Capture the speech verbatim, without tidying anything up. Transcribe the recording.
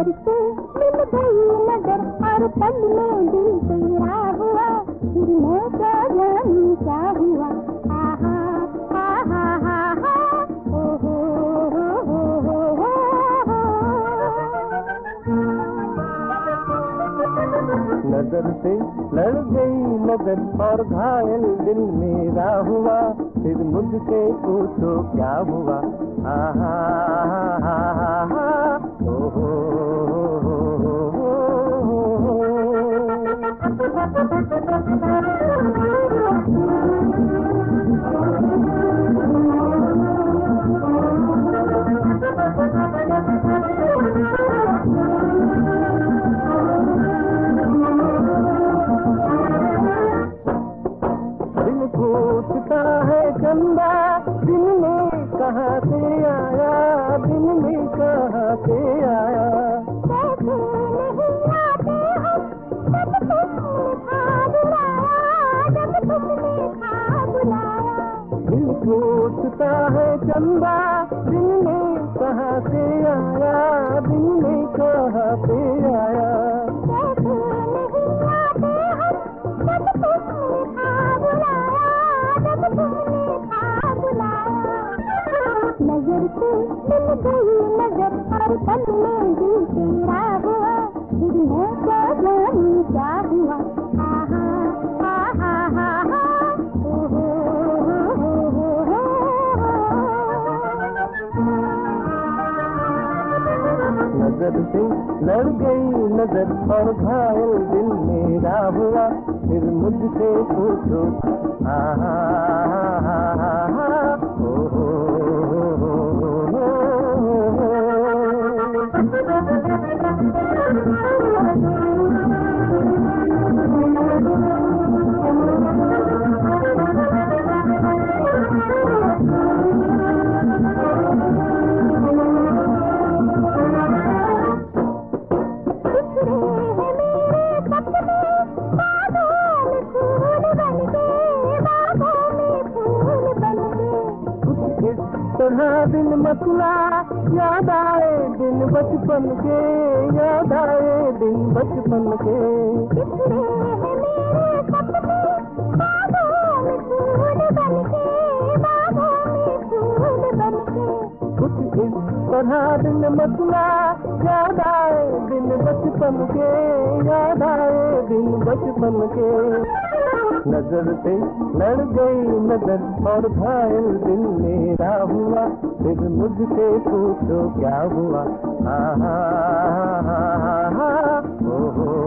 नजर से मिल गई नजर और पल में दिल तेरा हुआ, फिर मैं क्या जानूं क्या हुआ। आहा आहा आहा ओ हो हो हो हो नजर से लड़ गई नजर और घायल दिल मेरा हुआ, फिर मुझसे पूछो क्या हुआ। आहा आहा ओ हो पूछता है चंदा दिन में कहाँ से आया, दिन में कहाँ से आया। कैसे नहीं आते हम जब तुमने था बुलाया, जब तुमने था बुलाया। दिल पूछता है चंदा दिन में कहाँ से आया, दिन में कहाँ से आया। कैसे नहीं आते हम जब तुमने था बुलाया, जब तुमने था बुलाया। नजर से मिल गई नजर और पल में दिल तेरा हुआ, फिर मैं क्या जानूं क्या हुआ। आहा आहा आहा ओ हो हो हो हो नजर से लड़ गई नजर और घायल दिल मेरा हुआ, फिर मुझसे पूछो। आहा ओ हो तरह दिन मसला याद आए दिन बचपन के, याद आए दिन बचपन के। बिखरे हैं मेरे सपने बागों में फूल बनके, बागों में फूल बनके। कुछ इस तरह दिन मसला याद आए दिन बचपन के, याद आए दिन बचपन के। नजर से लड़ गई नजर और घायल दिल मेरा हुआ, फिर मुझसे पूछो क्या हुआ। आहा आहा आहा ओ हो